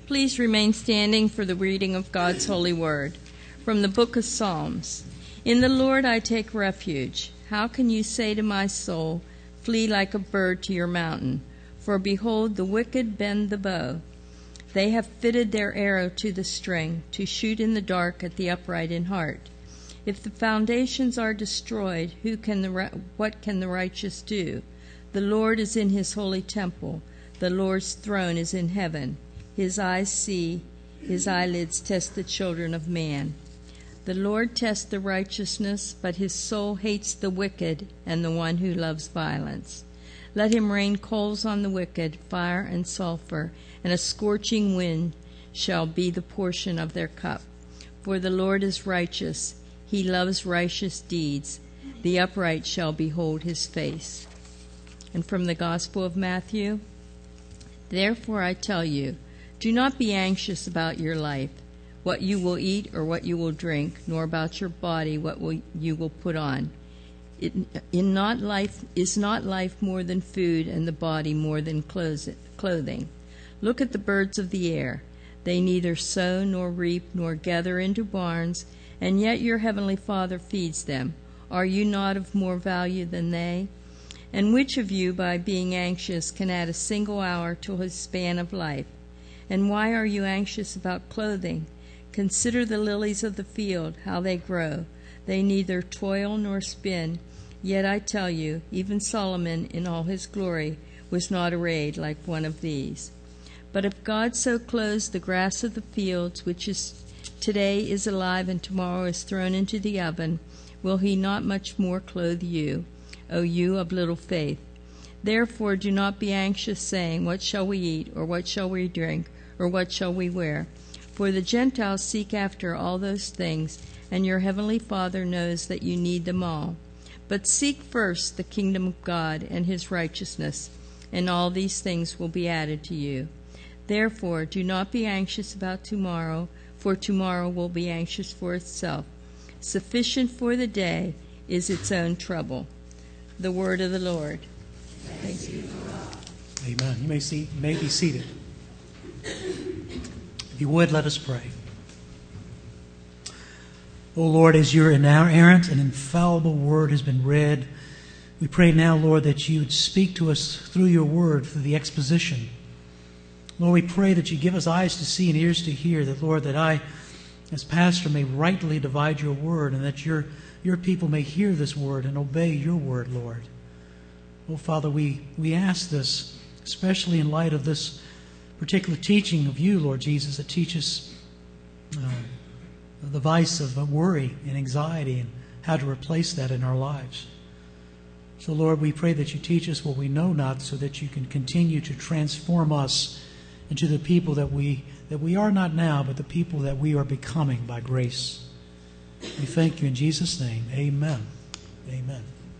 Please remain standing for the reading of God's holy word. From the book of Psalms. In the Lord I take refuge. How can you say to my soul, flee like a bird to your mountain? For behold, the wicked bend the bow. They have fitted their arrow to the string, to shoot in the dark at the upright in heart. If the foundations are destroyed, what can the righteous do? The Lord is in his holy temple. The Lord's throne is in heaven. His eyes see, his eyelids test the children of man. The Lord tests the righteousness, but his soul hates the wicked and the one who loves violence. Let him rain coals on the wicked, fire and sulfur, and a scorching wind shall be the portion of their cup. For the Lord is righteous, he loves righteous deeds. The upright shall behold his face. And from the Gospel of Matthew, therefore I tell you, do not be anxious about your life, what you will eat or what you will drink, nor about your body, what you will put on. Is not life more than food, and the body more than clothing? Look at the birds of the air. They neither sow nor reap nor gather into barns, and yet your heavenly Father feeds them. Are you not of more value than they? And which of you, by being anxious, can add a single hour to his span of life? And why are you anxious about clothing? Consider the lilies of the field, how they grow. They neither toil nor spin. Yet I tell you, even Solomon in all his glory was not arrayed like one of these. But if God so clothes the grass of the fields, which is today is alive and tomorrow is thrown into the oven, will he not much more clothe you, O you of little faith? Therefore do not be anxious, saying, what shall we eat, or what shall we drink, or what shall we wear? For the Gentiles seek after all those things, and your heavenly Father knows that you need them all. But seek first the kingdom of God and his righteousness, and all these things will be added to you. Therefore do not be anxious about tomorrow, for tomorrow will be anxious for itself. Sufficient for the day is its own trouble. The word of the Lord. Thanks be to God. Amen. You may be seated. If you would, let us pray. O Lord, as your inerrant and infallible word has been read, we pray now, Lord, that you would speak to us through your word, through the exposition. Lord, we pray that you give us eyes to see and ears to hear, that, Lord, that I, as pastor, may rightly divide your word, and that your people may hear this word and obey your word, Lord. Oh, Father, we ask this, especially in light of this particular teaching of you, Lord Jesus, that teaches the vice of worry and anxiety and how to replace that in our lives. So, Lord, we pray that you teach us what we know not, so that you can continue to transform us into the people that we are not now, but the people that we are becoming by grace. We thank you in Jesus' name. Amen. Amen.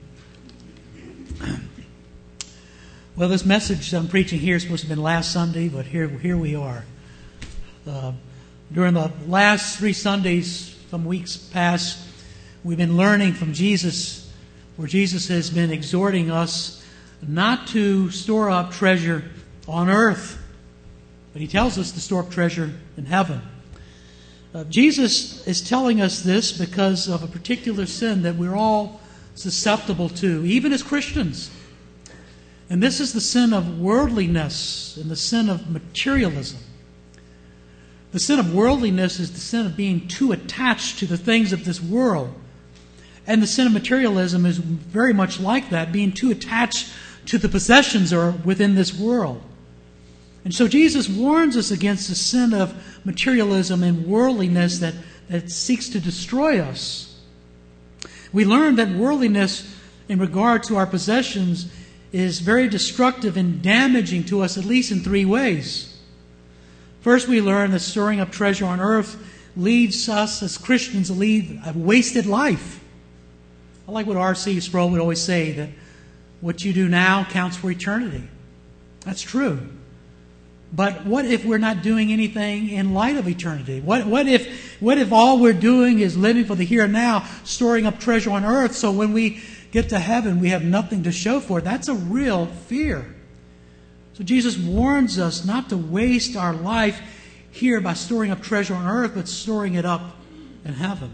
Well, this message I'm preaching here is supposed to have been last Sunday, but here we are. During the last 3 Sundays, some weeks past, we've been learning from Jesus, where Jesus has been exhorting us not to store up treasure on earth, but he tells us to store up treasure in heaven. Jesus is telling us this because of a particular sin that we're all susceptible to, even as Christians. And this is the sin of worldliness and the sin of materialism. The sin of worldliness is the sin of being too attached to the things of this world. And the sin of materialism is very much like that, being too attached to the possessions that are within this world. And so Jesus warns us against the sin of materialism and worldliness that seeks to destroy us. We learned that worldliness in regard to our possessions is very destructive and damaging to us, at least in 3 ways. First, we learn that storing up treasure on earth leads us as Christians to lead a wasted life. I like what R.C. Sproul would always say, that what you do now counts for eternity. That's true. But what if we're not doing anything in light of eternity? What if all we're doing is living for the here and now, storing up treasure on earth, so when we get to heaven we have nothing to show for it? That's a real fear. So Jesus warns us not to waste our life here by storing up treasure on earth, but storing it up in heaven.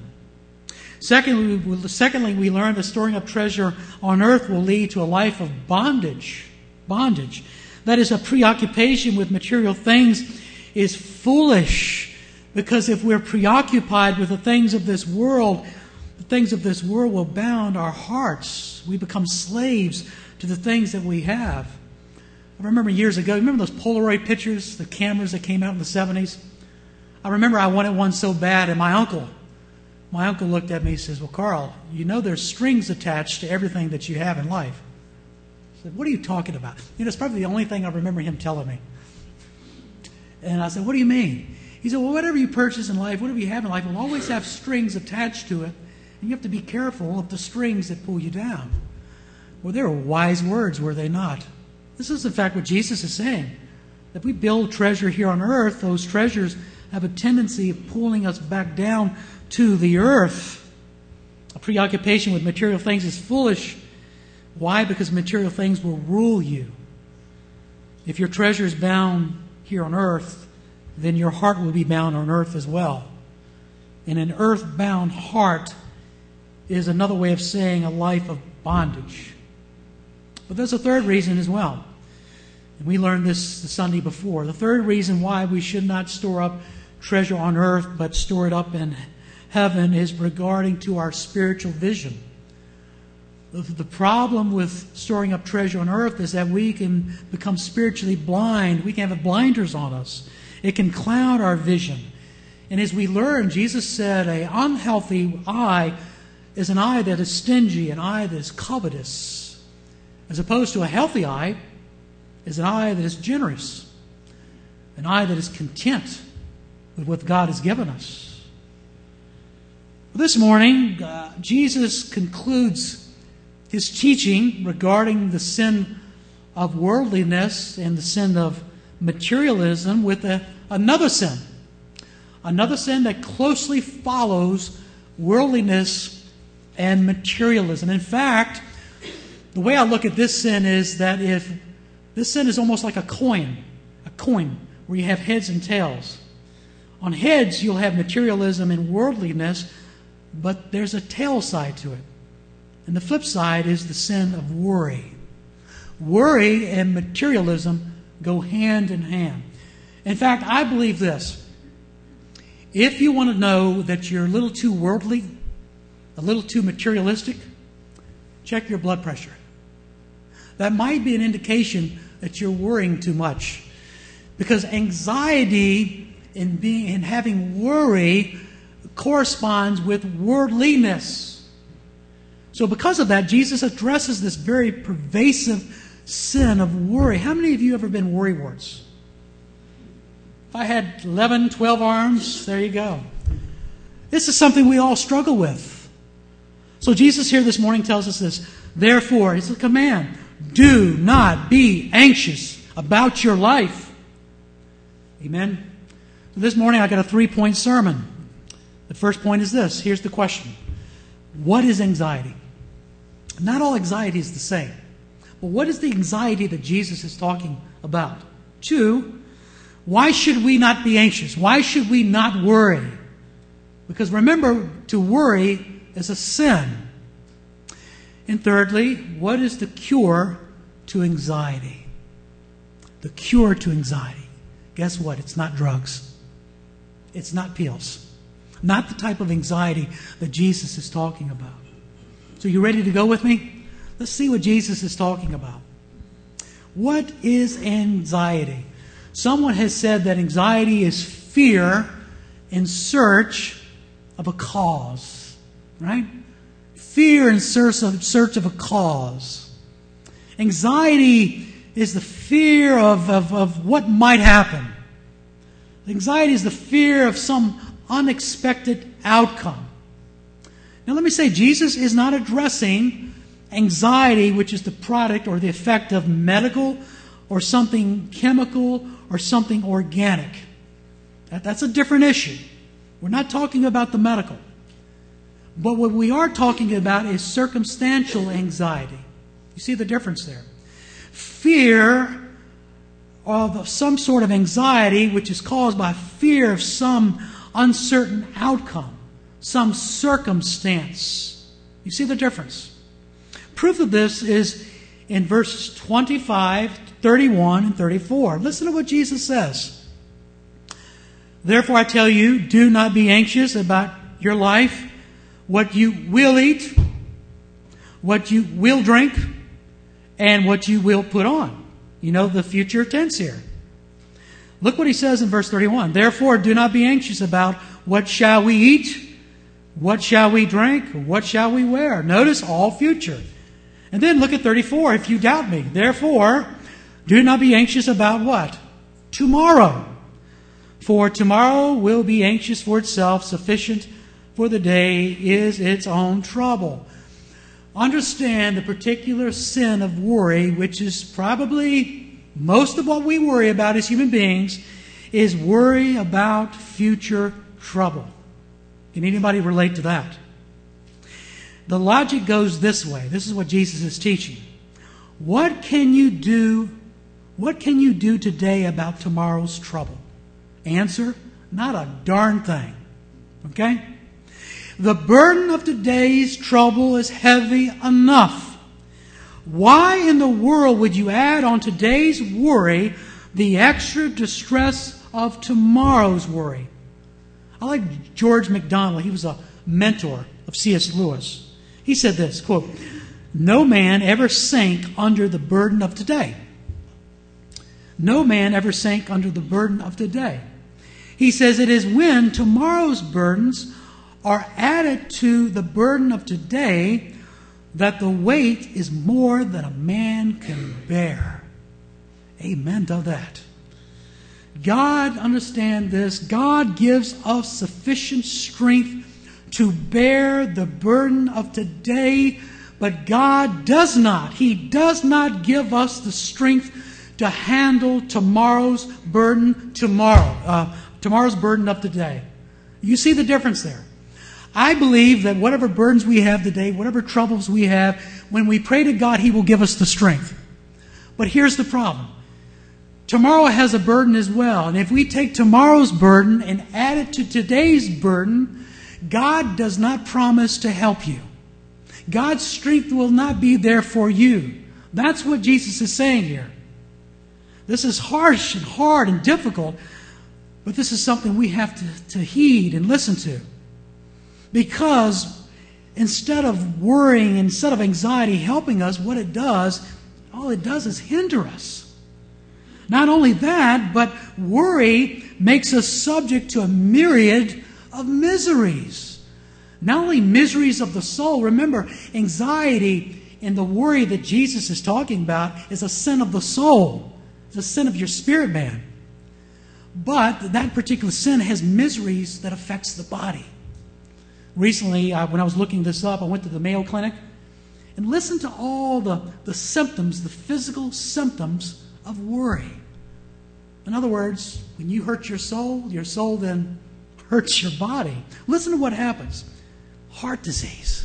Secondly, we learn that storing up treasure on earth will lead to a life of bondage. Bondage. That is, a preoccupation with material things is foolish, because if we're preoccupied with the things of this world will bound our hearts. We become slaves to the things that we have. I remember years ago, remember those Polaroid pictures, the cameras that came out in the 70s? I remember I wanted one so bad, and my uncle looked at me and says, "Well, Carl, you know there's strings attached to everything that you have in life." I said, "What are you talking about?" It's probably the only thing I remember him telling me. And I said, "What do you mean?" He said, "Well, whatever you purchase in life, whatever you have in life, will always have strings attached to it. And you have to be careful of the strings that pull you down." Well, they were wise words, were they not? This is, in fact, what Jesus is saying. If we build treasure here on earth, those treasures have a tendency of pulling us back down to the earth. A preoccupation with material things is foolish. Why? Because material things will rule you. If your treasure is bound here on earth, then your heart will be bound on earth as well. And an earth-bound heart is another way of saying a life of bondage. But there's a third reason as well. And we learned this the Sunday before. The third reason why we should not store up treasure on earth but store it up in heaven is regarding to our spiritual vision. The problem with storing up treasure on earth is that we can become spiritually blind. We can have blinders on us. It can cloud our vision. And as we learn, Jesus said an unhealthy eye is an eye that is stingy, an eye that is covetous, as opposed to a healthy eye is an eye that is generous, an eye that is content with what God has given us. This morning, Jesus concludes his teaching regarding the sin of worldliness and the sin of materialism with another sin that closely follows worldliness and materialism. In fact, the way I look at this sin is that if this sin is almost like a coin where you have heads and tails. On heads, you'll have materialism and worldliness, but there's a tail side to it. And the flip side is the sin of worry. Worry and materialism go hand in hand. In fact, I believe this. If you want to know that you're a little too worldly, a little too materialistic, check your blood pressure. That might be an indication that you're worrying too much. Because anxiety and having worry corresponds with worldliness. So because of that, Jesus addresses this very pervasive sin of worry. How many of you have ever been worrywarts? If I had 11, 12 arms, there you go. This is something we all struggle with. So Jesus here this morning tells us this. Therefore, it's a command. Do not be anxious about your life. Amen. So this morning I got a 3-point sermon. The first point is this. Here's the question. What is anxiety? Not all anxiety is the same. But what is the anxiety that Jesus is talking about? 2, why should we not be anxious? Why should we not worry? Because remember, to worry is a sin. And thirdly, what is the cure to anxiety? The cure to anxiety. Guess what? It's not drugs. It's not pills. Not the type of anxiety that Jesus is talking about. So you ready to go with me? Let's see what Jesus is talking about. What is anxiety? Someone has said that anxiety is fear in search of a cause. Right? Fear in search of a cause. Anxiety is the fear of what might happen. Anxiety is the fear of some unexpected outcome. Now let me say, Jesus is not addressing anxiety, which is the product or the effect of medical or something chemical or something organic. That's a different issue. We're not talking about the medical. But what we are talking about is circumstantial anxiety. You see the difference there? Fear of some sort of anxiety which is caused by fear of some uncertain outcome, some circumstance. You see the difference? Proof of this is in verses 25, 31, and 34. Listen to what Jesus says. Therefore I tell you, do not be anxious about your life, what you will eat, what you will drink, and what you will put on. You know, the future tense here. Look what he says in verse 31. Therefore do not be anxious about what shall we eat, what shall we drink, what shall we wear. Notice all future. And then look at 34, if you doubt me. Therefore, do not be anxious about what? Tomorrow. For tomorrow will be anxious for itself. Sufficient for the day is its own trouble. Understand the particular sin of worry, which is probably most of what we worry about as human beings, is worry about future trouble. Can anybody relate to that? The logic goes this way. This is what Jesus is teaching. What can you do today about tomorrow's trouble? Answer, not a darn thing. Okay? The burden of today's trouble is heavy enough. Why in the world would you add on today's worry the extra distress of tomorrow's worry? I like George MacDonald. He was a mentor of C.S. Lewis. He said this, quote, "No man ever sank under the burden of today. No man ever sank under the burden of today." He says it is when tomorrow's burdens are added to the burden of today that the weight is more than a man can bear. Amen to that. God, understand this, God gives us sufficient strength to bear the burden of today, but God does not. He does not give us the strength to handle tomorrow's burden tomorrow's burden of today. You see the difference there? I believe that whatever burdens we have today, whatever troubles we have, when we pray to God, He will give us the strength. But here's the problem. Tomorrow has a burden as well. And if we take tomorrow's burden and add it to today's burden, God does not promise to help you. God's strength will not be there for you. That's what Jesus is saying here. This is harsh and hard and difficult, but this is something we have to heed and listen to. Because instead of worrying, instead of anxiety helping us, all it does is hinder us. Not only that, but worry makes us subject to a myriad of miseries. Not only miseries of the soul. Remember, anxiety and the worry that Jesus is talking about is a sin of the soul. It's a sin of your spirit man. But that particular sin has miseries that affects the body. Recently, when I was looking this up, I went to the Mayo Clinic and listened to all the symptoms, the physical symptoms of worry. In other words, when you hurt your soul then hurts your body. Listen to what happens. Heart disease,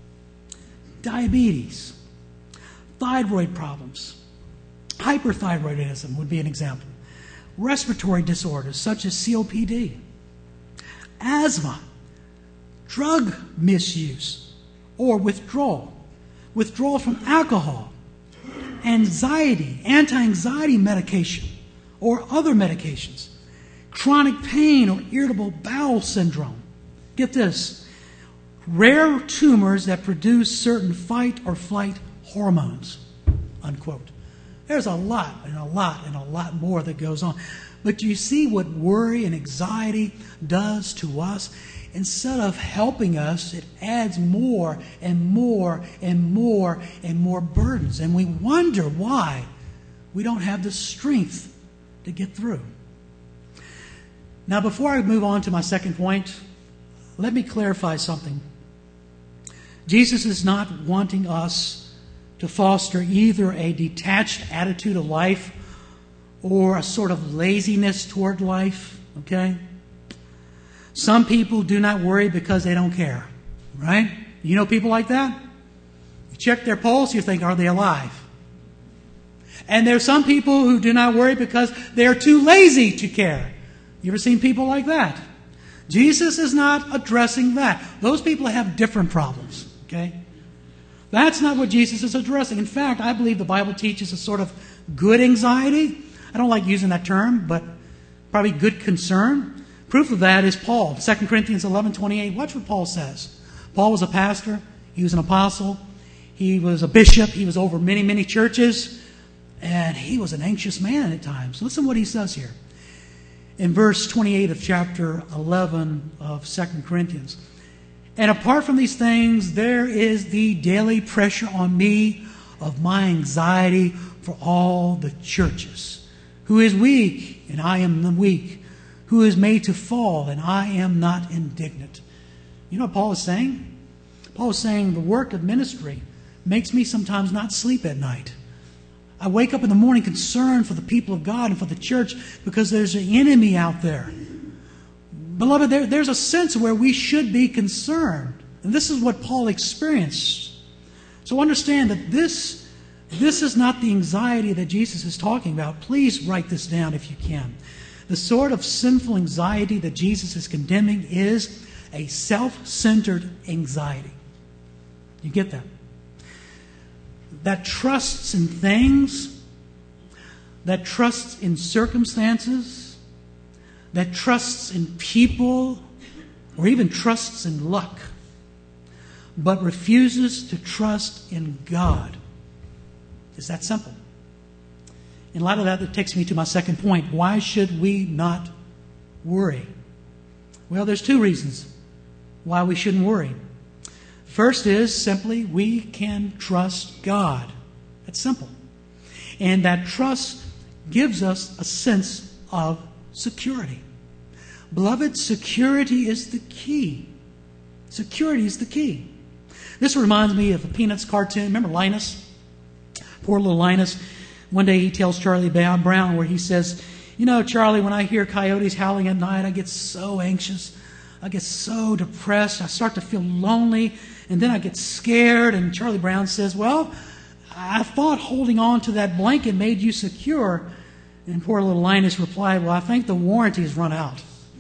diabetes, thyroid problems, hyperthyroidism would be an example, respiratory disorders such as COPD, asthma, drug misuse or withdrawal from alcohol, anxiety, anti-anxiety medication or other medications, chronic pain or irritable bowel syndrome. Get this, rare tumors that produce certain fight or flight hormones, unquote. There's a lot more that goes on. But you see what worry and anxiety does to us? Instead of helping us, it adds more and more and more and more burdens. And we wonder why we don't have the strength to get through. Now, before I move on to my second point, let me clarify something. Jesus is not wanting us to foster either a detached attitude of life or a sort of laziness toward life, okay? Some people do not worry because they don't care, right? You know people like that? You check their pulse, you think, are they alive? And there are some people who do not worry because they're too lazy to care. You ever seen people like that? Jesus is not addressing that. Those people have different problems. Okay? That's not what Jesus is addressing. In fact, I believe the Bible teaches a sort of good anxiety. I don't like using that term, but probably good concern. Proof of that is Paul, 2 Corinthians 11:28. Watch what Paul says. Paul was a pastor. He was an apostle. He was a bishop. He was over many, many churches. And he was an anxious man at times. Listen to what he says here. In verse 28 of chapter 11 of 2 Corinthians. And apart from these things, there is the daily pressure on me of my anxiety for all the churches. Who is weak, and I am the weak. Who is made to fall, and I am not indignant. You know what Paul is saying? Paul is saying the work of ministry makes me sometimes not sleep at night. I wake up in the morning concerned for the people of God and for the church because there's an enemy out there. Beloved, there's a sense where we should be concerned. And this is what Paul experienced. So understand that this is not the anxiety that Jesus is talking about. Please write this down if you can. The sort of sinful anxiety that Jesus is condemning is a self-centered anxiety. You get that? That trusts in things, that trusts in circumstances, that trusts in people, or even trusts in luck, but refuses to trust in God. It's that simple. In light of that, that takes me to my second point. Why should we not worry? Well, there's two reasons why we shouldn't worry. First is simply we can trust God. That's simple. And that trust gives us a sense of security. Beloved, security is the key. Security is the key. This reminds me of a Peanuts cartoon. Remember Linus? Poor little Linus. One day he tells Charlie Brown where he says, you know, Charlie, when I hear coyotes howling at night, I get so anxious. I get so depressed. I start to feel lonely. And then I get scared. And Charlie Brown says, well, I thought holding on to that blanket made you secure. And poor little Linus replied, well, I think the warranty's run out.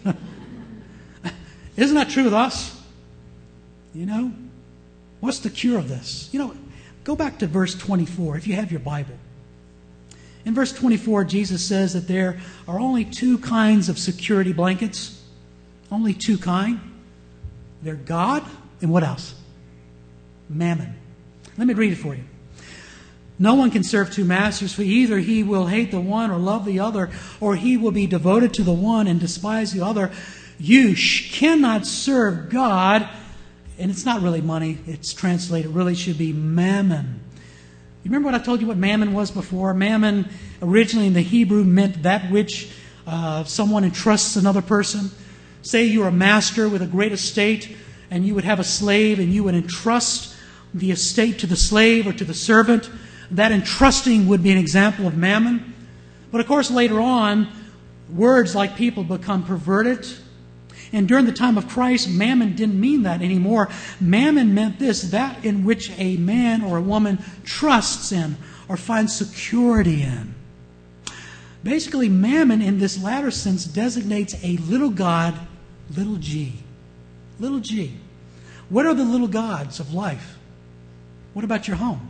Isn't that true with us? You know? What's the cure of this? You know, go back to verse 24 if you have your Bible. In verse 24, Jesus says that there are only two kinds of security blankets. Only two kinds. They're God and what else? Mammon. Let me read it for you. No one can serve two masters, for either he will hate the one or love the other, or he will be devoted to the one and despise the other. You cannot serve God. And it's not really money. It's translated. It really should be mammon. You remember what I told you what mammon was before? Mammon originally in the Hebrew meant that which someone entrusts another person. Say you're a master with a great estate and you would have a slave and you would entrust the estate to the slave or to the servant. That entrusting would be an example of mammon. But of course later on, words like people become perverted. And during the time of Christ, mammon didn't mean that anymore. Mammon meant this, that in which a man or a woman trusts in or finds security in. Basically, mammon in this latter sense designates a little god, little g. Little g. What are the little gods of life? What about your home?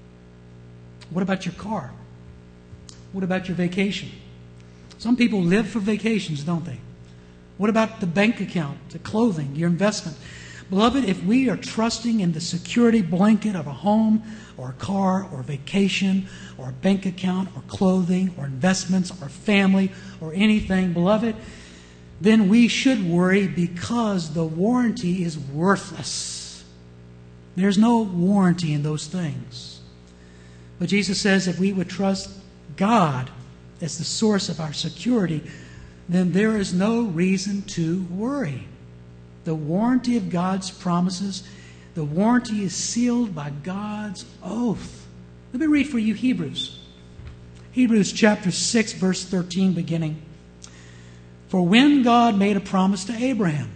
What about your car? What about your vacation? Some people live for vacations, don't they? What about the bank account, the clothing, your investment? Beloved, if we are trusting in the security blanket of a home or a car or a vacation or a bank account or clothing or investments or family or anything, beloved, then we should worry because the warranty is worthless. There's no warranty in those things. But Jesus says if we would trust God as the source of our security, then there is no reason to worry. The warranty of God's promises, the warranty is sealed by God's oath. Let me read for you Hebrews. Hebrews chapter 6, verse 13 beginning. For when God made a promise to Abraham,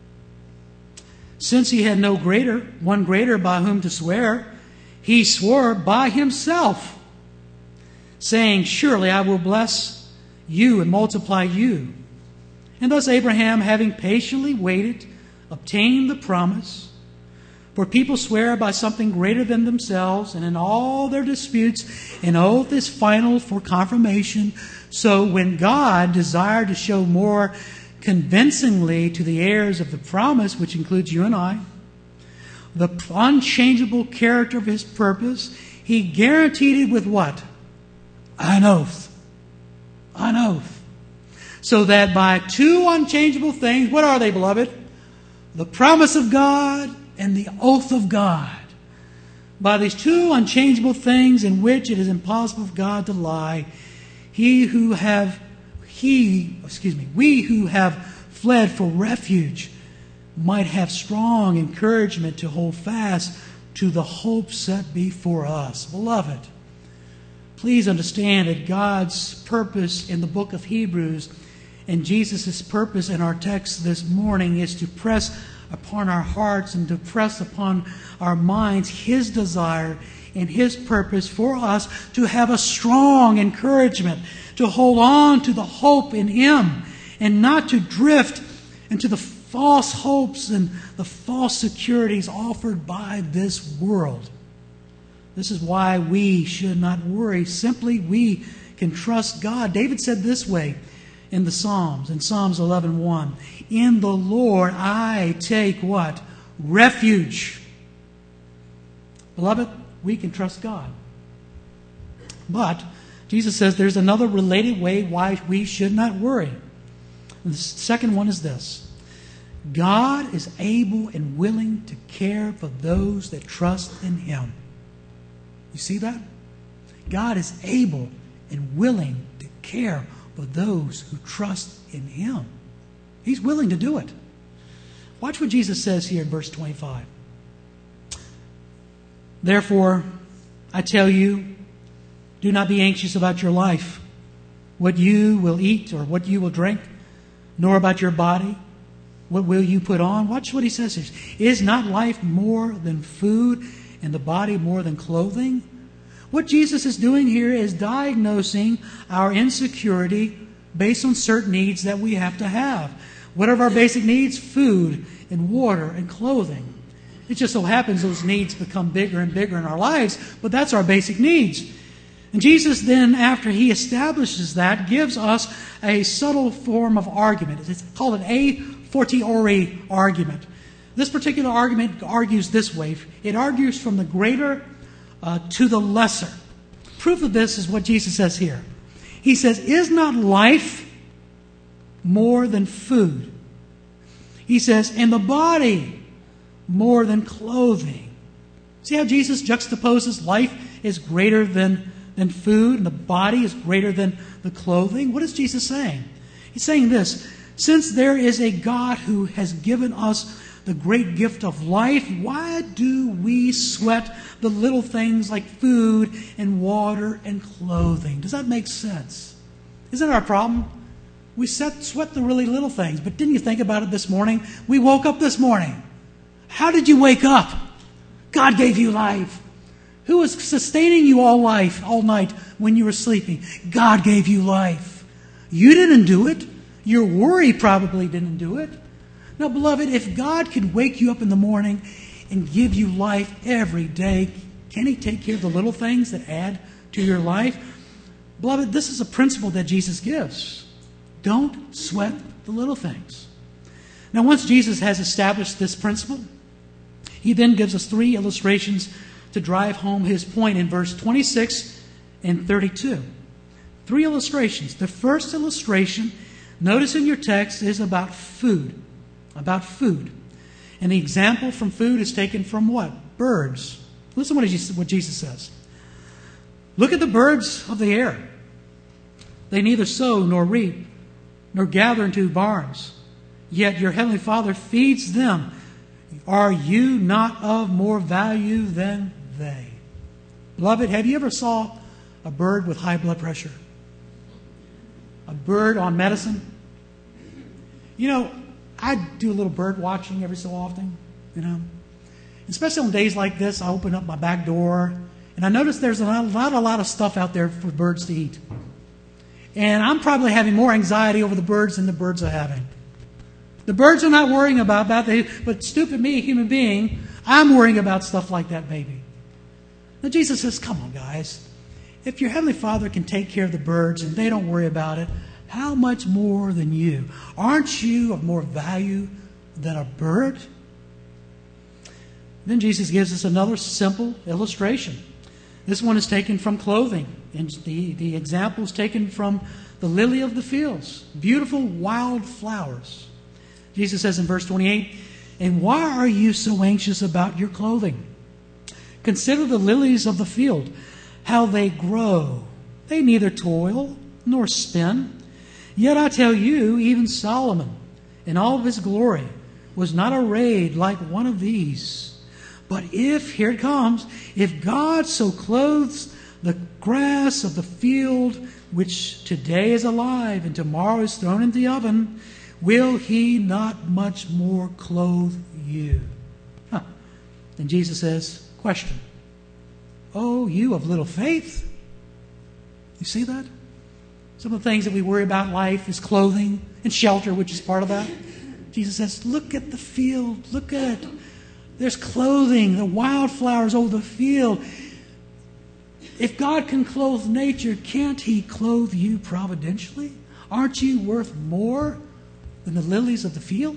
since he had one greater by whom to swear, he swore by himself, saying, surely I will bless you and multiply you. And thus Abraham, having patiently waited, obtained the promise. For people swear by something greater than themselves, and in all their disputes, an oath is final for confirmation. So when God desired to show more convincingly to the heirs of the promise, which includes you and I, the unchangeable character of His purpose, He guaranteed it with what? An oath. An oath. So that by two unchangeable things, what are they, beloved? The promise of God and the oath of God. By these two unchangeable things in which it is impossible for God to lie, we who have fled for refuge might have strong encouragement to hold fast to the hope set before us. Beloved, please understand that God's purpose in the book of Hebrews and Jesus' purpose in our text this morning is to press upon our hearts and to press upon our minds His desire and His purpose for us to have a strong encouragement, to hold on to the hope in Him and not to drift into the false hopes and the false securities offered by this world. This is why we should not worry. Simply, we can trust God. David said this way in the Psalms, in Psalms 11:1. In the Lord I take what? Refuge. Beloved, we can trust God. But Jesus says there's another related way why we should not worry. And the second one is this. God is able and willing to care for those that trust in Him. You see that? God is able and willing to care for those who trust in Him. He's willing to do it. Watch what Jesus says here in verse 25. Therefore, I tell you, do not be anxious about your life, what you will eat or what you will drink, nor about your body, what will you put on. Watch what He says here. Is not life more than food and the body more than clothing? What Jesus is doing here is diagnosing our insecurity based on certain needs that we have to have. What are our basic needs? Food and water and clothing. It just so happens those needs become bigger and bigger in our lives, but that's our basic needs. And Jesus then, after He establishes that, gives us a subtle form of argument. It's called an a fortiori argument. This particular argument argues this way. It argues from the greater to the lesser. Proof of this is what Jesus says here. He says, is not life more than food? He says, and the body more than clothing. See how Jesus juxtaposes life is greater than food and the body is greater than the clothing? What is Jesus saying? He's saying this. Since there is a God who has given us the great gift of life, why do we sweat the little things like food and water and clothing? Does that make sense? Isn't that our problem? We sweat the really little things. But didn't you think about it this morning? We woke up this morning. How did you wake up? God gave you life. Who was sustaining you all night when you were sleeping? God gave you life. You didn't do it. Your worry probably didn't do it. Now, beloved, if God can wake you up in the morning and give you life every day, can He take care of the little things that add to your life? Beloved, this is a principle that Jesus gives. Don't sweat the little things. Now, once Jesus has established this principle, He then gives us three illustrations to drive home His point in verse 26 and 32. Three illustrations. The first illustration, notice in your text, is about food. About food. And the example from food is taken from what? Birds. Listen to what Jesus says. Look at the birds of the air. They neither sow nor reap, nor gather into barns. Yet your heavenly Father feeds them. Are you not of more value than they? Beloved, have you ever saw a bird with high blood pressure? A bird on medicine? You know, I do a little bird watching every so often, Especially on days like this, I open up my back door And I noticed there's a lot of stuff out there for birds to eat. And I'm probably having more anxiety over the birds than the birds are having. The birds are not worrying about but stupid me, human being, I'm worrying about stuff like that maybe. Now Jesus says, come on guys, if your Heavenly Father can take care of the birds and they don't worry about it, how much more than you? Aren't you of more value than a bird? Then Jesus gives us another simple illustration. This one is taken from clothing. And the example is taken from the lily of the fields, beautiful wild flowers. Jesus says in verse 28, and why are you so anxious about your clothing? Consider the lilies of the field, how they grow. They neither toil nor spin. Yet I tell you, even Solomon, in all of his glory, was not arrayed like one of these. But here it comes, if God so clothes the grass of the field, which today is alive and tomorrow is thrown into the oven, will He not much more clothe you? Then Jesus says, question. Oh, you of little faith. You see that? Some of the things that we worry about in life is clothing and shelter, which is part of that. Jesus says, look at the field. Look at it. There's clothing, the wildflowers over the field. If God can clothe nature, can't He clothe you providentially? Aren't you worth more than the lilies of the field?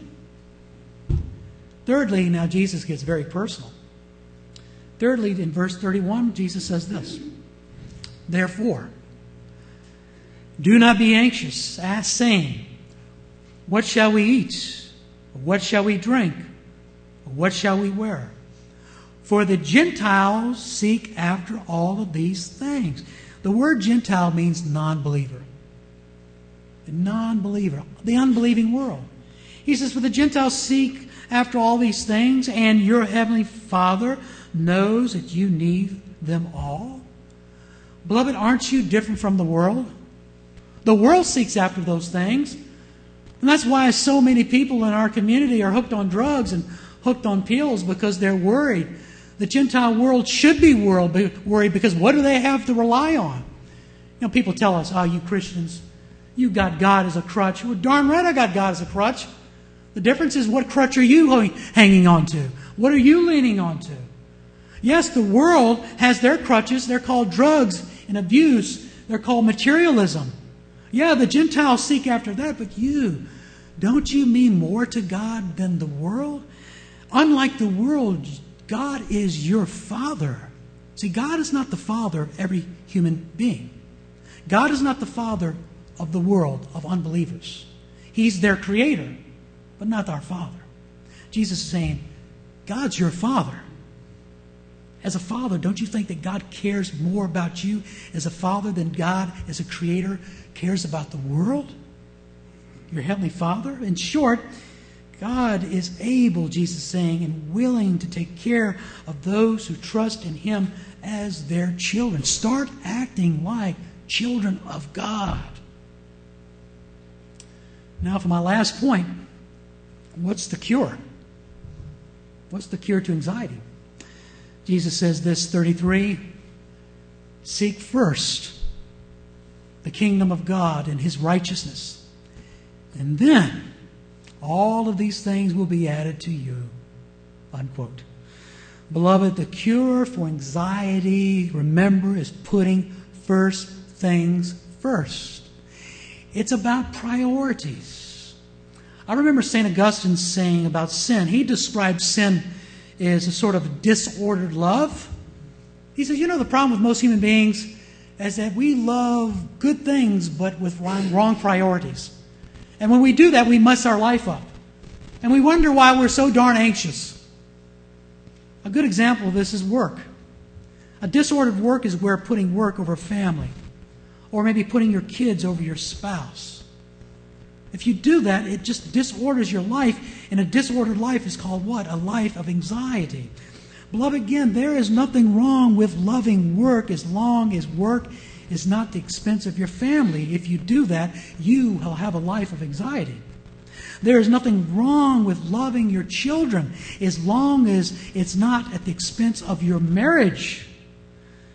Thirdly, now Jesus gets very personal. Thirdly, in verse 31, Jesus says this, therefore, do not be anxious, saying, what shall we eat? What shall we drink? What shall we wear? For the Gentiles seek after all of these things. The word Gentile means non-believer. The non-believer, the unbelieving world. He says, for the Gentiles seek after all these things, and your Heavenly Father knows that you need them all. Beloved, aren't you different from the world? The world seeks after those things. And that's why so many people in our community are hooked on drugs and hooked on pills, because they're worried. The Gentile world should be worried, because what do they have to rely on? You know, people tell us, oh, you Christians, you got God as a crutch. Well, darn right I got God as a crutch. The difference is, what crutch are you hanging on to? What are you leaning on to? Yes, the world has their crutches. They're called drugs and abuse. They're called materialism. Yeah, the Gentiles seek after that, but don't you mean more to God than the world? Unlike the world, God is your Father. See, God is not the father of every human being. God is not the father of the world, of unbelievers. He's their creator, but not our Father. Jesus is saying, God's your Father. As a father, don't you think that God cares more about you as a father than God, as a creator, cares about the world? Your Heavenly Father? In short, God is able, Jesus is saying, and willing to take care of those who trust in Him as their children. Start acting like children of God. Now for my last point, what's the cure? What's the cure to anxiety? Jesus says this, 33, seek first the kingdom of God and His righteousness, and then all of these things will be added to you. Unquote. Beloved, the cure for anxiety, remember, is putting first things first. It's about priorities. I remember St. Augustine saying about sin. He described sin as a sort of disordered love. He says, the problem with most human beings is that we love good things but with wrong priorities. And when we do that, we mess our life up. And we wonder why we're so darn anxious. A good example of this is work. A disordered work is where putting work over family, or maybe putting your kids over your spouse. If you do that, it just disorders your life, and a disordered life is called what? A life of anxiety. Beloved, again, there is nothing wrong with loving work as long as work is not the expense of your family. If you do that, you will have a life of anxiety. There is nothing wrong with loving your children as long as it's not at the expense of your marriage.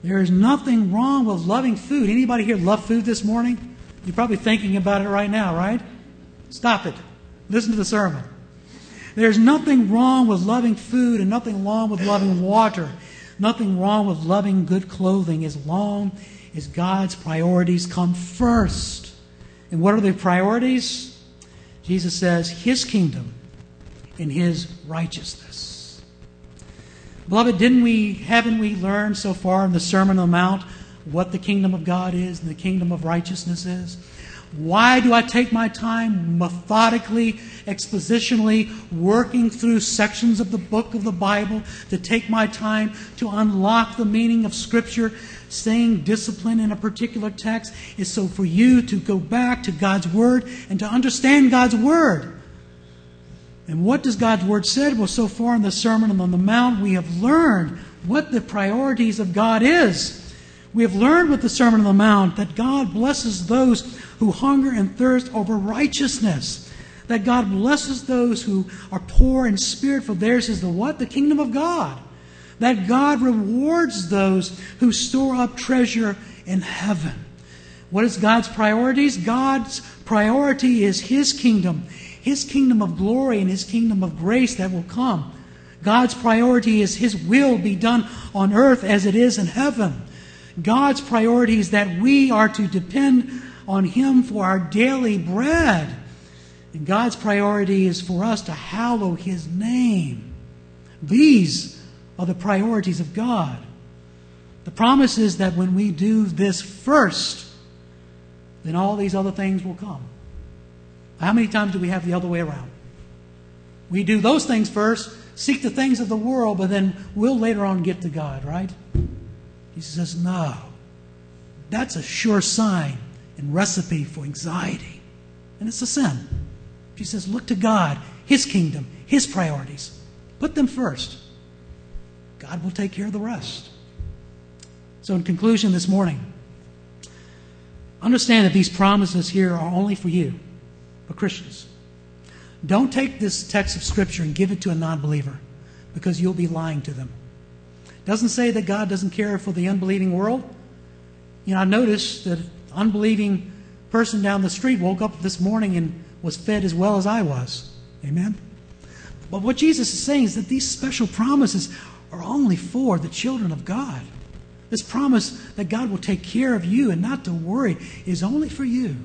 There is nothing wrong with loving food. Anybody here love food this morning? You're probably thinking about it right now, right? Stop it. Listen to the sermon. There's nothing wrong with loving food and nothing wrong with loving water. Nothing wrong with loving good clothing as long as God's priorities come first. And what are the priorities? Jesus says, His kingdom and His righteousness. Beloved, haven't we learned so far in the Sermon on the Mount what the kingdom of God is and the kingdom of righteousness is? Why do I take my time methodically, expositionally, working through sections of the book of the Bible to take my time to unlock the meaning of Scripture, staying disciplined in a particular text? Is so for you to go back to God's Word and to understand God's Word. And what does God's Word say? Well, so far in the Sermon on the Mount, we have learned what the priorities of God is. We have learned with the Sermon on the Mount that God blesses those who hunger and thirst over righteousness. That God blesses those who are poor in spirit, for theirs is the what? The kingdom of God. That God rewards those who store up treasure in heaven. What is God's priorities? God's priority is His kingdom of glory and His kingdom of grace that will come. God's priority is His will be done on earth as it is in heaven. God's priority is that we are to depend on Him for our daily bread. And God's priority is for us to hallow His name. These are the priorities of God. The promise is that when we do this first, then all these other things will come. How many times do we have the other way around? We do those things first, seek the things of the world, but then we'll later on get to God, right? Jesus says, no. That's a sure sign and recipe for anxiety. And it's a sin. He says, look to God, His kingdom, His priorities. Put them first. God will take care of the rest. So in conclusion this morning, understand that these promises here are only for you, for Christians. Don't take this text of Scripture and give it to a non-believer, because you'll be lying to them. It doesn't say that God doesn't care for the unbelieving world. You know, I noticed that an unbelieving person down the street woke up this morning and was fed as well as I was. Amen? But what Jesus is saying is that these special promises are only for the children of God. This promise that God will take care of you and not to worry is only for you.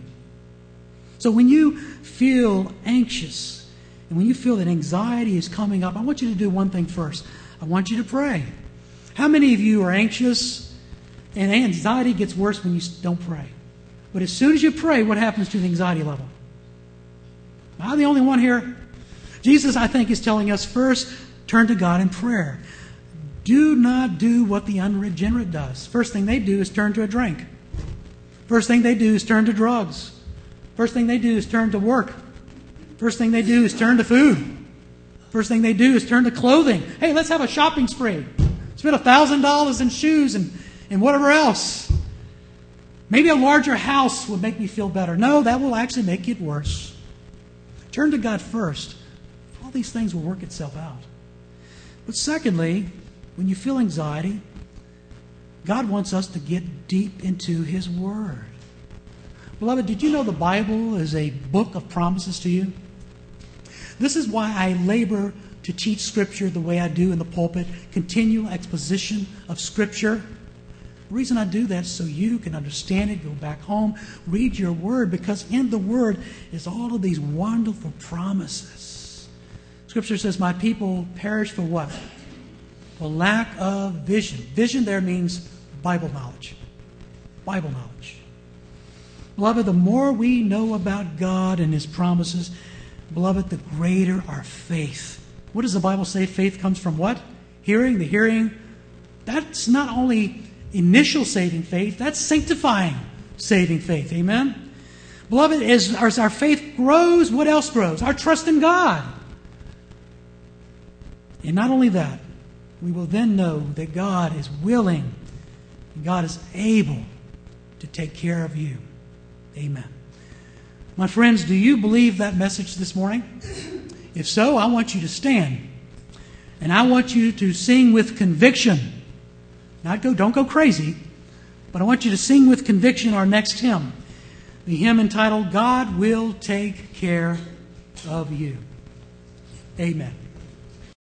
So when you feel anxious and when you feel that anxiety is coming up, I want you to do one thing first. I want you to pray. How many of you are anxious and anxiety gets worse when you don't pray? But as soon as you pray, what happens to the anxiety level? Am I the only one here? Jesus, I think, is telling us first, turn to God in prayer. Do not do what the unregenerate does. First thing they do is turn to a drink. First thing they do is turn to drugs. First thing they do is turn to work. First thing they do is turn to food. First thing they do is turn to clothing. Hey, let's have a shopping spree. Spend $1,000 in shoes and whatever else. Maybe a larger house would make me feel better. No, that will actually make it worse. Turn to God first. All these things will work itself out. But secondly, when you feel anxiety, God wants us to get deep into His Word. Beloved, did you know the Bible is a book of promises to you? This is why I labor to teach Scripture the way I do in the pulpit, continual exposition of Scripture. The reason I do that is so you can understand it, go back home, read your Word, because in the Word is all of these wonderful promises. Scripture says, my people perish for what? For lack of vision. Vision there means Bible knowledge. Bible knowledge. Beloved, the more we know about God and His promises, beloved, the greater our faith. What does the Bible say? Faith comes from what? Hearing. The hearing. That's not only initial saving faith, that's sanctifying saving faith. Amen? Beloved, as our faith grows, what else grows? Our trust in God. And not only that, we will then know that God is willing and God is able to take care of you. Amen. My friends, do you believe that message this morning? If so, I want you to stand. And I want you to sing with conviction. Don't go crazy, but I want you to sing with conviction our next hymn. The hymn entitled, God Will Take Care of You. Amen.